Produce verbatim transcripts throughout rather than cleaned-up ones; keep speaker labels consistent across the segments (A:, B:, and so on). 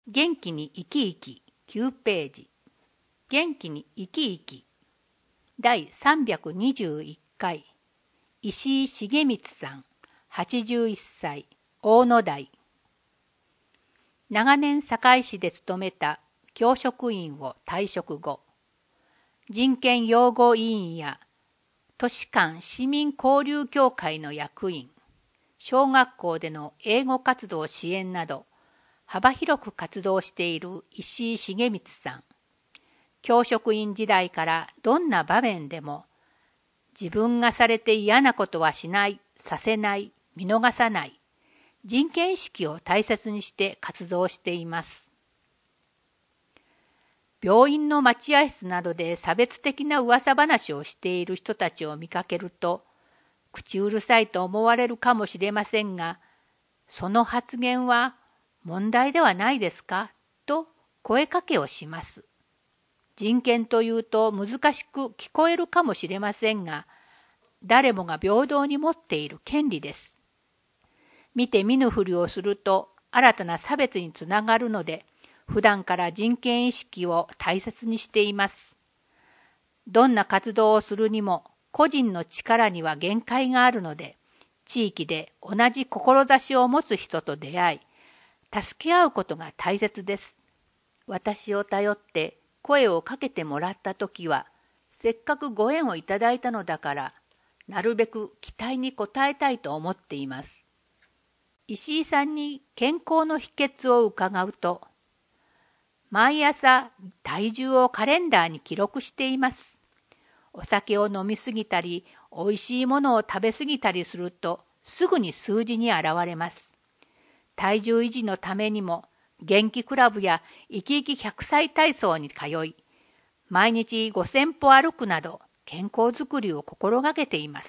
A: 元気に生き生ききゅうページ。元気に生き生きだいさんびゃくにじゅういっかい。石井重光さん、はちじゅういっさい、大野台。長年堺市で勤めた教職員を退職後、人権擁護委員や都市間市民交流協会の役員、小学校での英語活動支援など、幅広く活動している石井重光さん。教職員時代からどんな場面でも、自分がされて嫌なことはしない、させない、見逃さない、人権意識を大切にして活動しています。病院の待合室などで差別的な噂話をしている人たちを見かけると、口うるさいと思われるかもしれませんが、その発言は問題ではないですかと声かけをします。人権というと難しく聞こえるかもしれませんが、誰もが平等に持っている権利です。見て見ぬふりをすると新たな差別につながるので、普段から人権意識を大切にしています。どんな活動をするにも個人の力には限界があるので、地域で同じ志を持つ人と出会い、助け合うことが大切です。私を頼って声をかけてもらったときは、せっかくご縁をいただいたのだから、なるべく期待に応えたいと思っています。石井さんに健康の秘訣を伺うと、毎朝体重をカレンダーに記録しています。お酒を飲みすぎたり、おいしいものを食べすぎたりすると、すぐに数字に現れます。体重維持のためにも、元気クラブや生き生きひゃくさい体操に通い、毎日ごせんぽ歩くなど健康づくりを心がけています。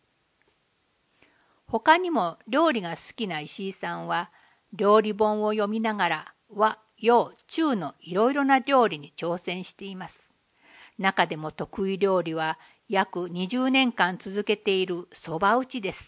A: 他にも料理が好きな石井さんは、料理本を読みながら和、洋、中のいろいろな料理に挑戦しています。中でも得意料理は約にじゅうねんかん続けているそば打ちです。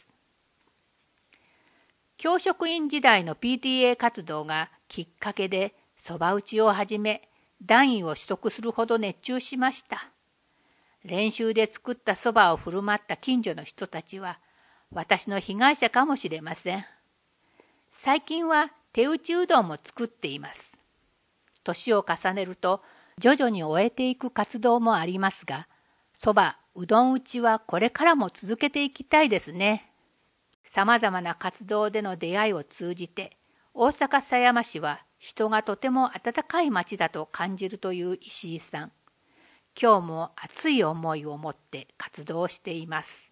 A: 教職員時代の ピーティーエー 活動がきっかけでそば打ちを始め、段位を取得するほど熱中しました。練習で作ったそばを振る舞った近所の人たちは、私の被害者かもしれません。最近は手打ちうどんも作っています。年を重ねると徐々に終えていく活動もありますが、そば、うどん打ちはこれからも続けていきたいですね。さまざまな活動での出会いを通じて、大阪狭山市は人がとても温かい町だと感じるという石井さん。今日も熱い思いを持って活動しています。